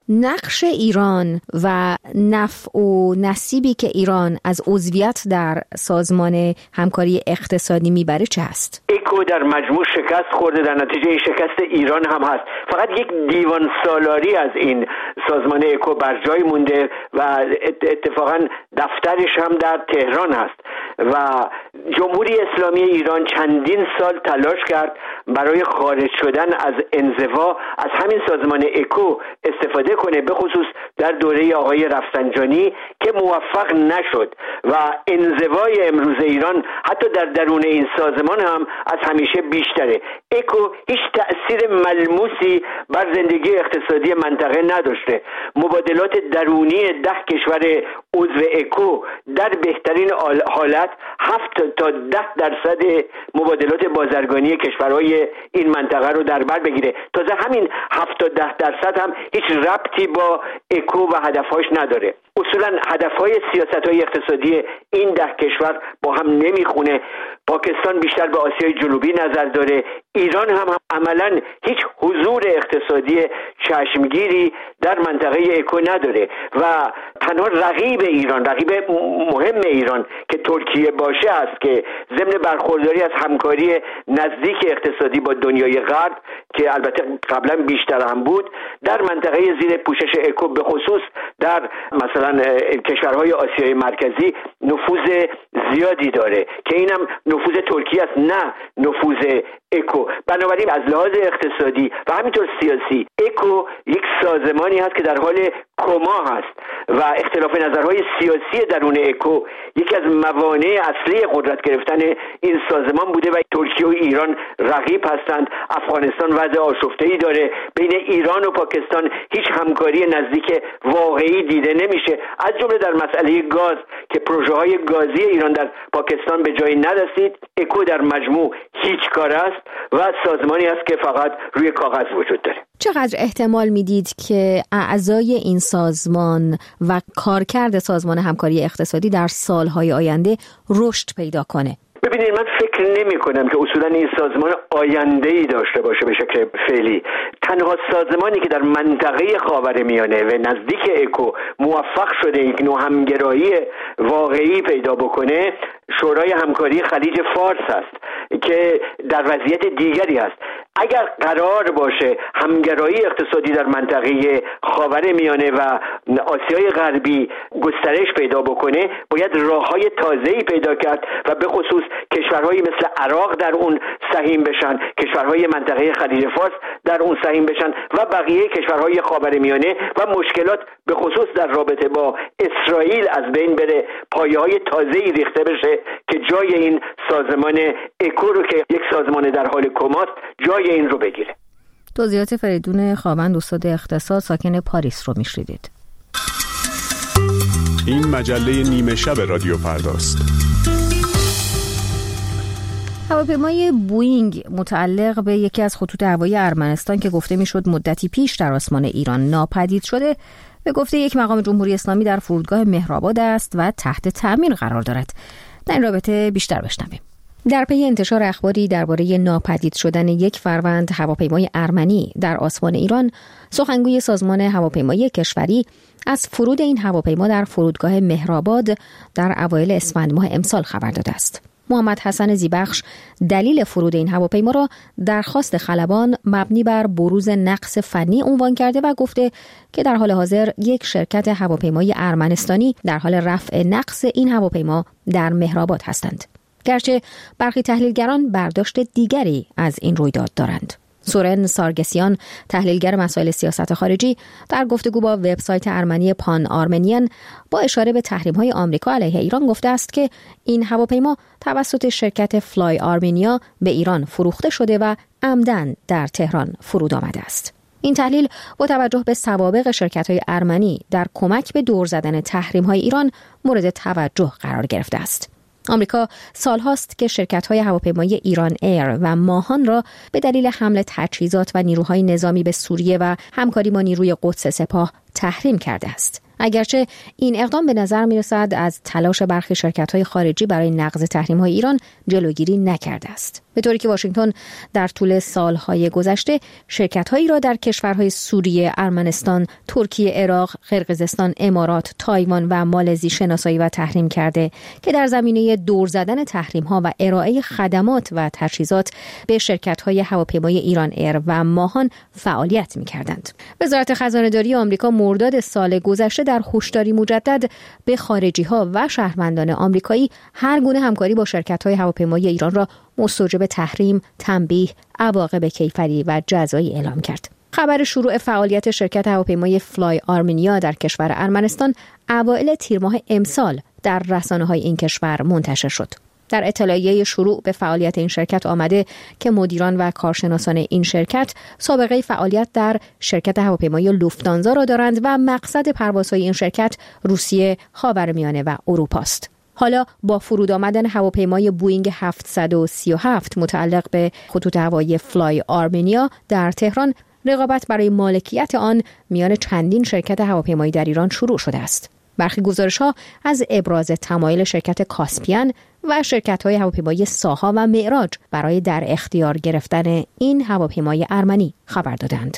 نقش ایران و نفع و نصیبی که ایران از عضویت در سازمان همکاری اقتصادی میبره چه هست؟ اکو در مجموع شکست خورده، در نتیجه این شکست ایران هم هست. فقط یک دیوان سالاری از این سازمان اکو بر جای مونده و اتفاقا دفترش هم در تهران هست و جمهوری اسلامی ایران چندین سال تلاش کرد برای خارج شدن از انزوا از همین سازمان اکو استفاده کنه، به خصوص در دوره آقای رفسنجانی که موفق نشد و انزوای امروز ایران حتی در درون این سازمان هم از همیشه بیشتره. اکو هیچ تأثیر ملموسی بر زندگی اقتصادی منطقه نداشته. مبادلات درونی ده کشور عضو اکو در بهترین حالت هفت تا ده درصد مبادلات بازرگانی کشورهای این منطقه رو در بر بگیره. تازه همین هفت تا ده درصد هم هیچ ربطی با اکو و هدفهاش نداره. اصولا هدفهای سیاستهای اقتصادی این ده کشور با هم نمیخونه. پاکستان بیشتر به آسیای جنوبی نظر داره، ایران هم, هم عملا هیچ حضور اقتصادی چشمگیری در منطقه اکو نداره و تنها رقیب ایران، رقیب مهم ایران که ترکیه باشه است که ضمن برخورداری از همکاری نزدیک اقتصادی با دنیای غرب که البته قبلا بیشتر هم بود در منطقه زیر پوشش اکو به خصوص در مثلا کشورهای آسیای مرکزی نفوذ زیادی داره که اینم نفوذ ترکیه است نه نفوذ اکو. بنابراین از لحاظ اقتصادی و همینطور سیاسی اکو یک سازمانی هست که در حال کما هست و اختلاف نظرهای سیاسی درون اکو یکی از موانع اصلی قدرت گرفتن این سازمان بوده و ترکیه و ایران رقیب هستند. افغانستان وضع آشفته‌ای داره، بین ایران و پاکستان هیچ همکاری نزدیک واقعی دیده نمیشه، از جمله در مسئله گاز که پروژه‌های گازی ایران در پاکستان به جایی نرسید. اکو در مجموع هیچ کار است و سازمانی است که فقط روی کاغذ وجود داره. چقدر احتمال میدید که اعضای این سازمان و کارکرد سازمان همکاری اقتصادی در سالهای آینده رشد پیدا کنه؟ ببینید من فکر نمی کنم که اصولا این سازمان آینده‌ای داشته باشه به شکل فعلی. تنها سازمانی که در منطقه خاورمیانه و نزدیک اکو موفق شده یک نوع همگرایی واقعی پیدا بکنه شورای همکاری خلیج فارس است که در وضعیت دیگری است. اگر قرار باشه همگرایی اقتصادی در منطقه خاورمیانه و آسیای غربی گسترش پیدا بکنه باید راههای تازه‌ای پیدا کرد و به خصوص کشورهایی مثل عراق در اون سهیم بشن، کشورهای منطقه خلیج فارس در اون سهیم بشن و بقیه کشورهای خاورمیانه و مشکلات به خصوص در رابطه با اسرائیل از بین بره، پایه‌های تازه‌ای ریخته بشه که جای این سازمان اکو رو که یک سازمان در حال کماست جای این رو بگیره. توضیحات فریدون خاوند استاد اقتصاد ساکن پاریس رو میشنیدید. این مجله نیمه شب رادیو فرداست. هواپیمای بوئینگ متعلق به یکی از خطوط هوایی ارمنستان که گفته میشد مدتی پیش در آسمان ایران ناپدید شده به گفته یک مقام جمهوری اسلامی در فرودگاه مهرآباد است و تحت تأمین قرار دارد. در این رابطه بیشتر بشنویم. در پی انتشار اخباری درباره ناپدید شدن یک فروند هواپیمای ارمنی در آسمان ایران، سخنگوی سازمان هواپیمایی کشوری از فرود این هواپیما در فرودگاه مهرآباد در اوایل اسفند ماه امسال خبر داده است. محمد حسن زیبخش دلیل فرود این هواپیما را درخواست خلبان مبنی بر بروز نقص فنی عنوان کرده و گفته که در حال حاضر یک شرکت هواپیمایی ارمنستانی در حال رفع نقص این هواپیما در مهرآباد هستند. گرچه برخی تحلیلگران برداشت دیگری از این رویداد دارند. سورن سارگسیان تحلیلگر مسائل سیاست خارجی در گفتگو با وبسایت ارمنی پان آرمنیان با اشاره به تحریم‌های آمریکا علیه ایران گفته است که این هواپیما توسط شرکت فلای آرمنیا به ایران فروخته شده و عمدن در تهران فرود آمده است. این تحلیل با توجه به سوابق شرکت‌های ارمنی در کمک به دور زدن تحریم‌های ایران مورد توجه قرار گرفته است. آمریکا سالهاست که شرکت‌های هواپیمایی ایران ایر و ماهان را به دلیل حمل تجهیزات و نیروهای نظامی به سوریه و همکاری با نیروی قدس سپاه تحریم کرده است. اگرچه این اقدام به نظر می‌رسد از تلاش برخی شرکت‌های خارجی برای نقض تحریم‌های ایران جلوگیری نکرده است. به طوری که واشنگتن در طول سالهای گذشته شرکت‌هایی را در کشورهای سوریه، ارمنستان، ترکیه، عراق، قرقیزستان، امارات، تایوان و مالزی شناسایی و تحریم کرده که در زمینه دور زدن تحریم‌ها و ارائه خدمات و تجهیزات به شرکت‌های هواپیمای ایران ایر و ماهان فعالیت می‌کردند. وزارت خزانه‌داری آمریکا مرداد سال گذشته در هشداری مجدد به خارجی‌ها و شهروندان آمریکایی هر گونه همکاری با شرکت‌های هواپیمایی ایران را مستوجب تحریم، تنبیه، عواقب کیفری و جزایی اعلام کرد. خبر شروع فعالیت شرکت هواپیمای فلای آرمنیا در کشور ارمنستان اوایل تیر ماه امسال در رسانه‌های این کشور منتشر شد. در اطلاعیه شروع به فعالیت این شرکت آمده که مدیران و کارشناسان این شرکت سابقه فعالیت در شرکت هواپیمای لوفتانزا را دارند و مقصد پروازهای این شرکت روسیه، خاورمیانه و اروپا است. حالا با فرود آمدن هواپیمای بوئینگ هفتصد و سی و هفت متعلق به خطوط هوایی فلای آرمنیا در تهران، رقابت برای مالکیت آن میان چندین شرکت هواپیمایی در ایران شروع شده است. برخی گزارش‌ها از ابراز تمایل شرکت کاسپیان و شرکت‌های هواپیمایی ساها و معراج برای در اختیار گرفتن این هواپیمای ارمنی خبر دادند.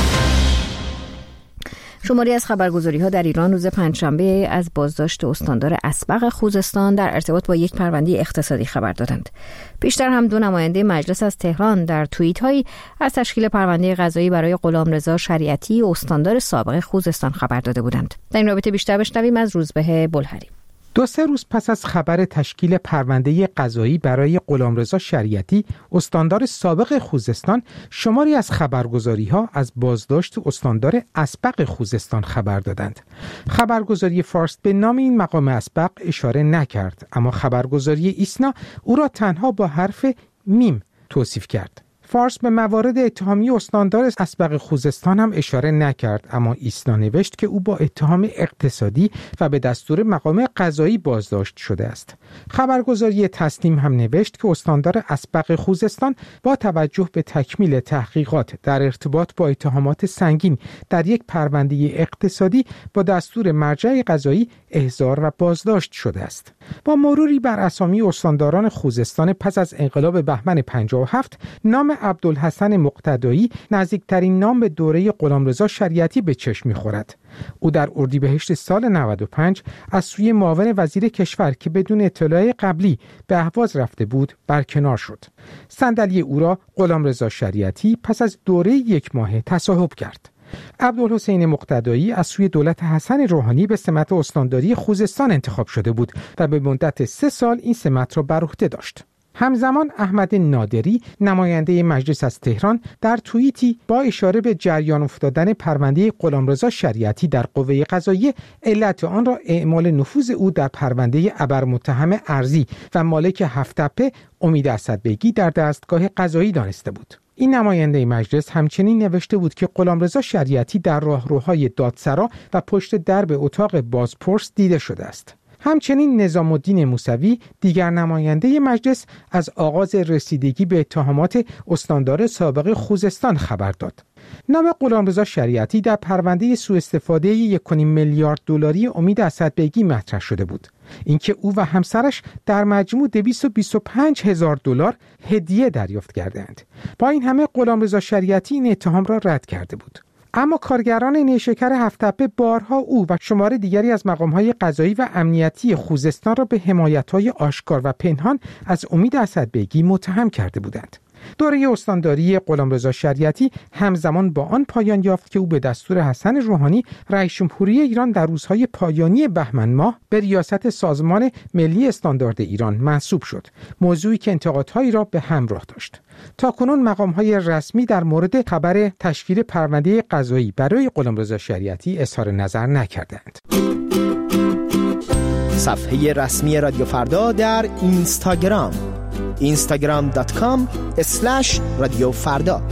شماری از خبرگزاری‌ها در ایران روز پنجشنبه از بازداشت استاندار اسبق خوزستان در ارتباط با یک پرونده اقتصادی خبر دادند. پیشتر هم دو نماینده مجلس از تهران در توییت‌هایی از تشکیل پرونده قضایی برای غلامرضا شریعتی استاندار سابق خوزستان خبر داده بودند. در این رابطه بیشتر بشنویم از روزبه بلهری. دو سه روز پس از خبر تشکیل پرونده قضایی برای غلامرضا شریعتی استاندار سابق خوزستان، شماری از خبرگزاری‌ها از بازداشت استاندار اسبق خوزستان خبر دادند. خبرگزاری فارس به نام این مقام اسبق اشاره نکرد، اما خبرگزاری ایسنا او را تنها با حرف میم توصیف کرد. فارس به موارد اتهامی استاندار اسبق خوزستان هم اشاره نکرد، اما ایسنا نوشت که او با اتهام اقتصادی و به دستور مقام قضایی بازداشت شده است. خبرگزاری تسنیم هم نوشت که استاندار اسبق خوزستان با توجه به تکمیل تحقیقات در ارتباط با اتهامات سنگین در یک پرونده اقتصادی با دستور مرجع قضایی احضار و بازداشت شده است. با مروری بر اسامی استانداران خوزستان پس از انقلاب بهمن پنجاه و هفت، نام عبدالحسن مقتدایی نزدیکترین نام به دوره غلامرضا شریعتی به چشم می‌خورد. او در اردیبهشت سال نود و پنج از سوی معاون وزیر کشور که بدون اطلاع قبلی به اهواز رفته بود برکنار شد. صندلی او را غلامرضا شریعتی پس از دوره یک ماهه تصاحب کرد. عبدالحسین مقتدایی از سوی دولت حسن روحانی به سمت استانداری خوزستان انتخاب شده بود و به مدت سه سال این سمت را بر عهده داشت. همزمان احمد نادری نماینده مجلس از تهران در توییتی با اشاره به جریان افتادن پرونده غلامرضا شریعتی در قوه قضاییه علت آن را اعمال نفوذ او در پرونده ابرمتهم ارضی و مالک هفت‌تپه امید اسدبگی در دستگاه قضایی دانسته بود. این نماینده مجلس همچنین نوشته بود که غلامرضا شریعتی در راهروهای دادسرا و پشت درب اتاق بازپرس دیده شده است. همچنین نظام الدین موسوی دیگر نماینده مجلس از آغاز رسیدگی به اتهامات استاندار سابق خوزستان خبر داد. نام غلامرضا شریعتی در پرونده سوء استفاده یک و نیم میلیارد دلاری امید اسدبگی مطرح شده بود. اینکه او و همسرش در مجموع دویست و بیست و پنج هزار دلار هدیه دریافت کردند. با این همه غلامرضا شریعتی این اتهام را رد کرده بود. اما کارگران نیشکر هفت‌تپه بارها او و شمار دیگری از مقام‌های قضایی و امنیتی خوزستان را به حمایت‌های آشکار و پنهان از امید اسدبگی متهم کرده بودند. دوره استانداری غلامرضا شریعتی همزمان با آن پایان یافت که او به دستور حسن روحانی رئیس جمهوری ایران در روزهای پایانی بهمن ماه به ریاست سازمان ملی استاندارد ایران منصوب شد، موضوعی که انتقادهایی را به همراه داشت. تاکنون مقام‌های رسمی در مورد خبر تشکیل پرونده قضایی برای غلامرضا شریعتی اظهار نظر نکردند. صفحه رسمی رادیو فردا در اینستاگرام اینستاگرام دات کام اسلش رادیو فردا.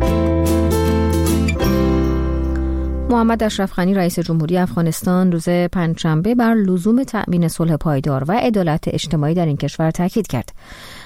محمد اشرف غنی رئیس جمهوری افغانستان روز پنجشنبه بر لزوم تأمین صلح پایدار و عدالت اجتماعی در این کشور تاکید کرد.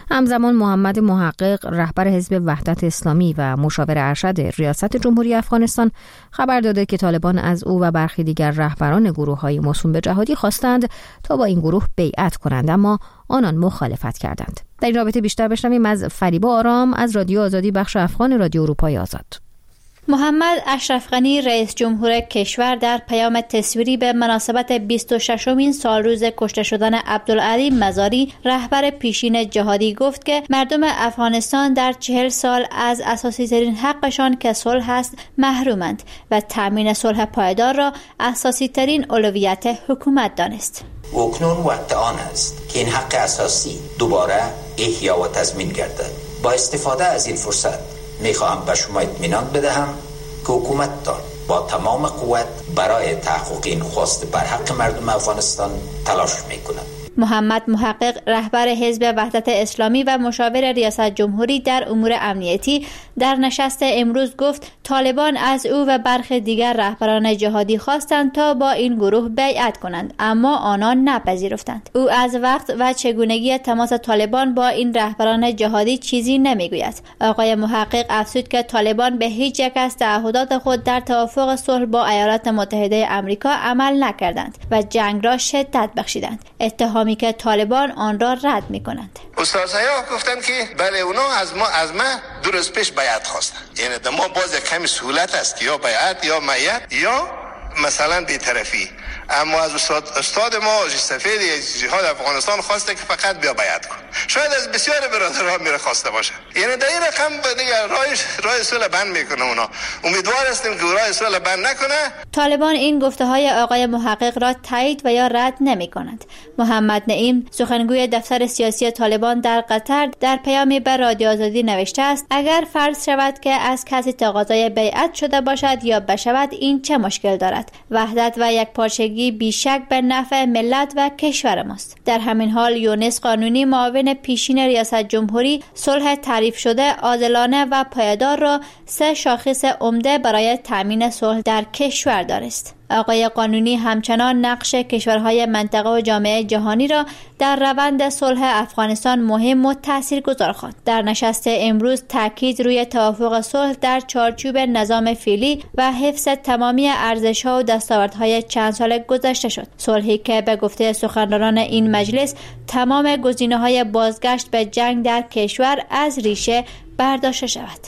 همزمان محمد محقق رهبر حزب وحدت اسلامی و مشاور ارشد ریاست جمهوری افغانستان خبر داده که طالبان از او و برخی دیگر رهبران گروه‌های موسوم به جهادی خواستند تا با این گروه بیعت کنند، اما آنان مخالفت کردند. در این رابطه بیشتر بشنویم از فریبا آرام از رادیو آزادی بخش افغان رادیو اروپای آزاد. محمد اشرف غنی رئیس جمهور کشور در پیام تصویری به مناسبت بیست و ششمین سالروز کشته شدن عبدالعلی مزاری رهبر پیشین جهادی گفت که مردم افغانستان در چهل سال از اساسی ترین حقشان که صلح است محرومند و تامین صلح پایدار را اساسی ترین اولویت حکومت دانست. اکنون وقت آن است که این حق اساسی دوباره احیا و تضمین گردد. با استفاده از این فرصت میخواهم به شما اطمینان بدهم که حکومتتان با تمام قوت برای تحقق این خواست بر حق مردم افغانستان تلاش میکند. محمد محقق رهبر حزب وحدت اسلامی و مشاور ریاست جمهوری در امور امنیتی در نشست امروز گفت طالبان از او و برخی دیگر رهبران جهادی خواستند تا با این گروه بیعت کنند، اما آنان نپذیرفتند. او از وقت و چگونگی تماس طالبان با این رهبران جهادی چیزی نمیگوید. آقای محقق افزود که طالبان به هیچ یک از تعهدات خود در توافق صلح با ایالات متحده آمریکا عمل نکردند و جنگ را شدت بخشیدند. اتهام که طالبان آن را رد می کنند. استادها گفتن که بله اونا از ما از ما دو روز پیش بیعت خواستن، یعنی ما باز کمی سهولت است یا بیعت یا میعت یا مثلا بی‌طرفی، اما از استاد استاد ما سفیر جهاد افغانستان خواسته که فقط بیا بیعت کن. شاید از بسیار برادرها میره خواسته باشه، یعنی در این رقم دیگه راه راه صلح بند میکنه. اونا امیدوار هستیم که راه صلح بند نکنه. طالبان این گفته های آقای محقق را تایید و یا رد نمی کنند. محمد نعیم سخنگوی دفتر سیاسی طالبان در قطر در پیامی به رادیو آزادی نوشته است اگر فرض شود که از کسی تقاضای بیعت شده باشد یا بشود این چه مشکل دارد؟ وحدت و یکپارچگی بیشک به نفع ملت و کشور ماست. در همین حال یونس قانونی معاون پیشین ریاست جمهوری صلح تعریف شده عادلانه و پایدار را سه شاخص عمده برای تامین صلح در کشور دانست. آقای قانونی همچنان نقش کشورهای منطقه و جامعه جهانی را در روند صلح افغانستان مهم و تاثیرگذار خواند. در نشست امروز تاکید روی توافق صلح در چارچوب نظام فعلی و حفظ تمامی ارزش‌ها و دستاوردهای چند سال گذشته شد. صلحی که به گفته سخنرانان این مجلس تمام گزینه‌های بازگشت به جنگ در کشور از ریشه برداشته شود.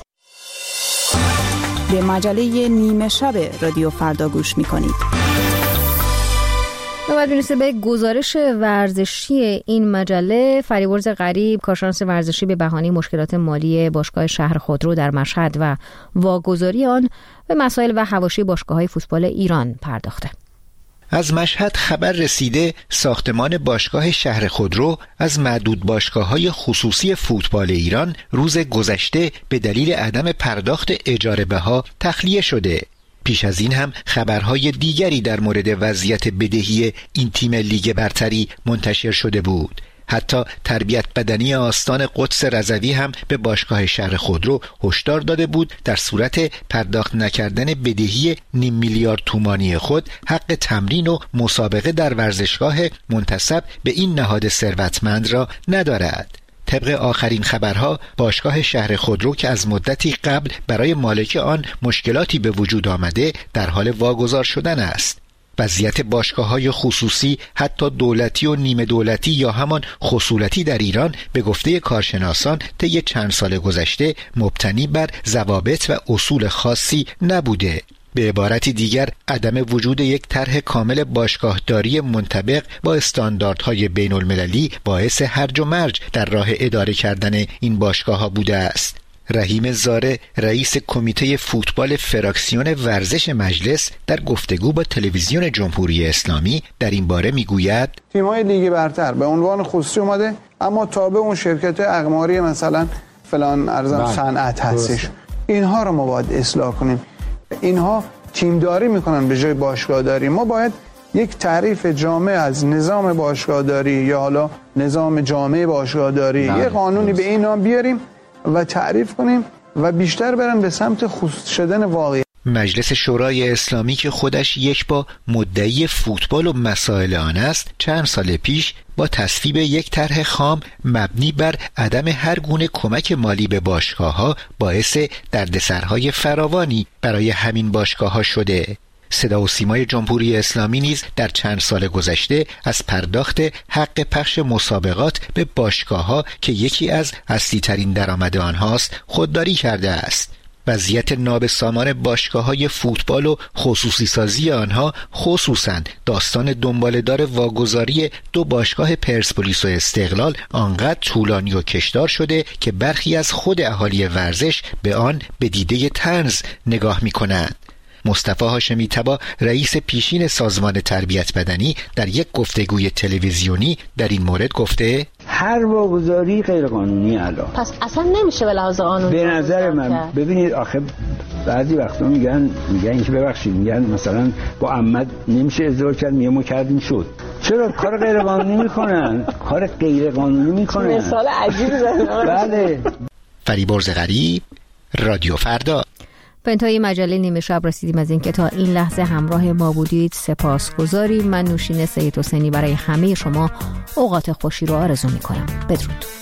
به مجله نیمه شب رادیو فردا گوش می‌کنید. بعد میرسه به گزارش ورزشی این مجله. فریورز غریب کارشناس ورزشی به بهانه مشکلات مالی باشگاه شهر خودرو در مشهد و واگذاری آن به مسائل و حواشی باشگاه‌های فوتبال ایران پرداخته. از مشهد خبر رسیده ساختمان باشگاه شهر خودرو از معدود باشگاه‌های خصوصی فوتبال ایران روز گذشته به دلیل عدم پرداخت اجاره بها تخلیه شده. پیش از این هم خبرهای دیگری در مورد وضعیت بدهی این تیم لیگ برتری منتشر شده بود. حتی تربیت بدنی آستان قدس رضوی هم به باشگاه شهر خودرو هشدار داده بود در صورت پرداخت نکردن بدهی نیم میلیارد تومانی خود حق تمرین و مسابقه در ورزشگاه منتسب به این نهاد ثروتمند را ندارد. طبق آخرین خبرها باشگاه شهر خودرو که از مدتی قبل برای مالک آن مشکلاتی به وجود آمده در حال واگذار شدن است. وضعیت باشگاه‌های خصوصی حتی دولتی و نیمه دولتی یا همان خصولتی در ایران به گفته کارشناسان طی چند سال گذشته مبتنی بر ضوابط و اصول خاصی نبوده. به عبارتی دیگر عدم وجود یک طرح کامل باشگاهداری منطبق با استانداردهای بین المللی باعث هرج و مرج در راه اداره کردن این باشگاه‌ها بوده است. رحیم زاره رئیس کمیته فوتبال فراکسیون ورزش مجلس در گفتگو با تلویزیون جمهوری اسلامی در این باره میگوید تیم‌های لیگ برتر به عنوان خصوصی اومده اما تابع اون شرکت اقماری مثلا فلان ارزم صنعت هستش. اینها رو ما باید اصلاح کنیم. اینها تیمداری میکنن به جای باشگاهداری. ما باید یک تعریف جامع از نظام باشگاهداری یا حالا نظام جامع باشگاهداری یه قانونی به این نام بیاریم و تعریف کنیم و بیشتر برن به سمت خصوصی شدن واقعی. مجلس شورای اسلامی که خودش یک با مدعی فوتبال و مسائل آن است، چند سال پیش با تصویب یک طرح خام مبنی بر عدم هر گونه کمک مالی به باشگاه‌ها باعث دردسرهای فراوانی برای همین باشگاه‌ها شده. صدا و سیمای جمهوری اسلامی نیز در چند سال گذشته از پرداخت حق پخش مسابقات به باشگاه‌ها که یکی از اصلی ترین درآمد آنهاست خودداری کرده است. وضعیت نابسامان باشگاه‌های فوتبال و خصوصی سازی آنها، خصوصاً داستان دنباله‌دار واگذاری دو باشگاه پرسپولیس و استقلال، آنقدر طولانی و کشدار شده که برخی از خود اهالی ورزش به آن به دیده طنز نگاه می‌کنند. مصطفی هاشمی طبا، رئیس پیشین سازمان تربیت بدنی، در یک گفتگوی تلویزیونی در این مورد گفته هر واگذاری غیر قانونی الان، پس اصلا نمیشه به لحاظ قانونی. به نظر من ببینید آخه بعضی وقتا میگن میگن که ببخشید میگن مثلا با عمد نمیشه ازدواج کرد، میگه ما کردیم شد. چرا کار غیر قانونی میکنن؟ کار غیر قانونی میکنن. مثال عجیبی زدن. بله. فریبرز غریب، رادیو فردا. به انتهای مجله نیمه شب رسیدیم. از اینکه تا این لحظه همراه ما بودید سپاسگزاریم. من نوشین سید حسینی برای همه شما اوقات خوشی رو آرزو می‌کنم. بدرود.